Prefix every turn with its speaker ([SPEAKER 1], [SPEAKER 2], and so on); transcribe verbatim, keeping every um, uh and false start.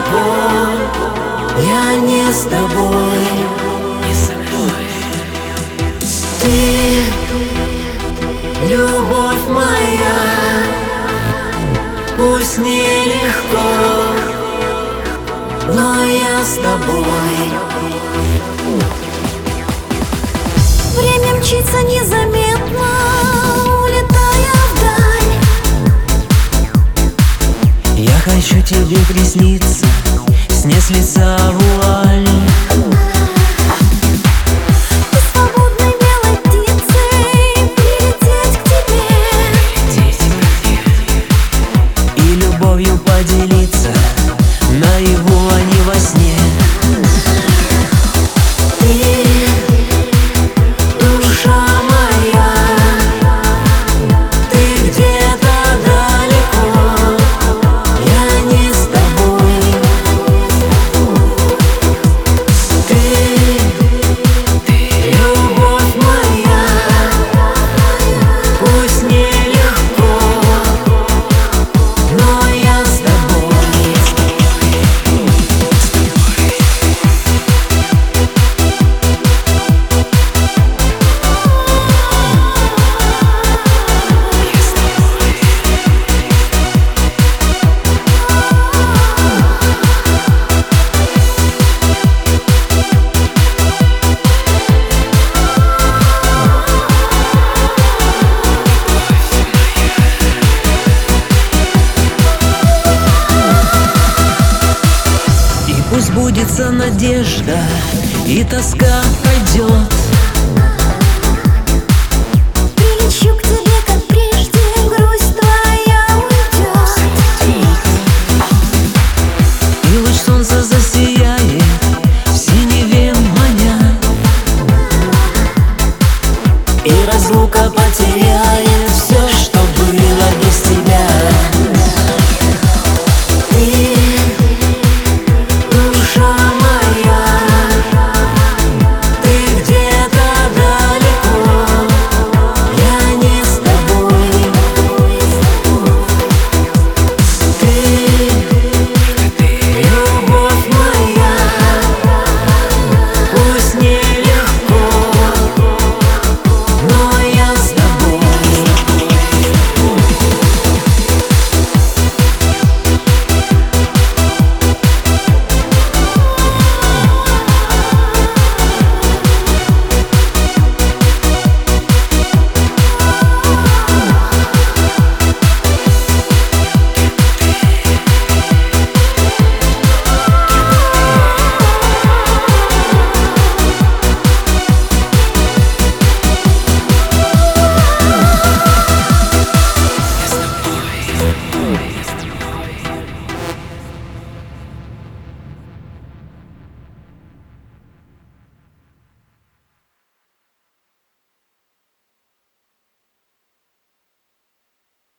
[SPEAKER 1] далеко, я не с тобой. Ты, любовь моя, пусть нелегко, но я с тобой.
[SPEAKER 2] Время мчится незаметно, улетая вдаль.
[SPEAKER 1] Я хочу тебе присниться, снять с лица вуаль.
[SPEAKER 2] И свободной белой птицей прилететь к тебе,
[SPEAKER 1] и любовью поделиться наяву, а не во сне. Пусть сбудется надежда, и тоска пройдет.
[SPEAKER 2] прилечу к тебе, как прежде, грусть твоя уйдет.
[SPEAKER 1] И луч солнца засияет в синеве маня, и разлука потеряет